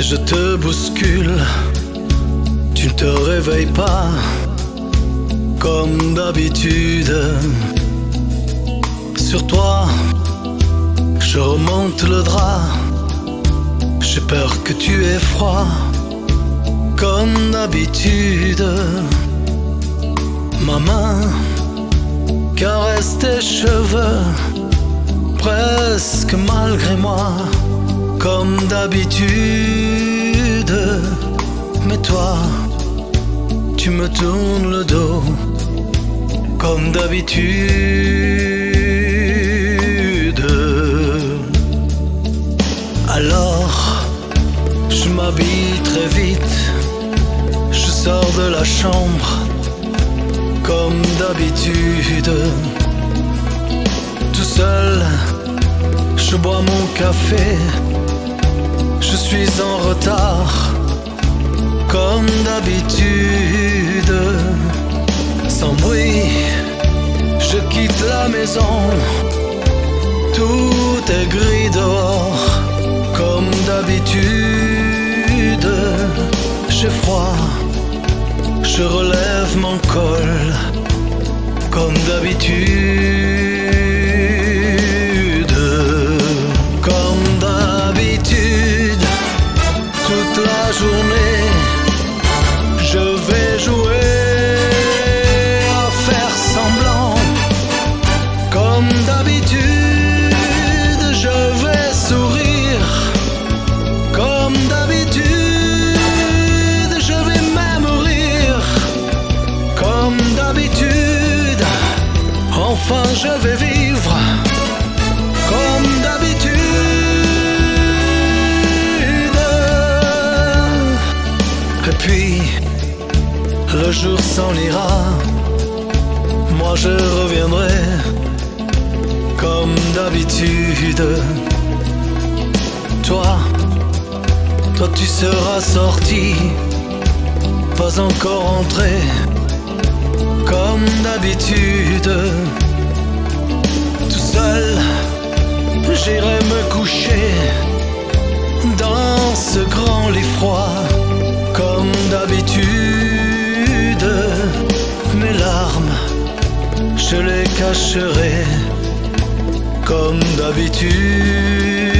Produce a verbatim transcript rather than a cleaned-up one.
je te bouscule. Tu ne te réveilles pas comme d'habitude. Sur toi, je remonte le drap. J'ai peur que tu aies froid comme d'habitude. Ma main caresse tes cheveux, presque malgré moi, comme d'habitude. Mais toi, tu me tournes le dos, comme d'habitude. Alors, je m'habille très vite, je sors de la chambre, comme d'habitude. Tout seul, je bois mon café, je suis en retard, comme d'habitude. Sans bruit, je quitte la maison, tout est gris dehors, comme d'habitude. J'ai froid, je relève mon col, comme d'habitude. Comme d'habitude, toute la journée, je vais jouer à faire semblant. Comme d'habitude, je vais sourire. Comme d'habitude, je vais même rire. Comme d'habitude, enfin je vais vivre. Comme d'habitude. Et puis, le jour s'en ira, moi je reviendrai, comme d'habitude. Toi, toi tu seras sorti, pas encore entré, comme d'habitude. Tout seul, j'irai me coucher dans ce grand lit froid, comme d'habitude. Mes larmes, je les cacherai, comme d'habitude.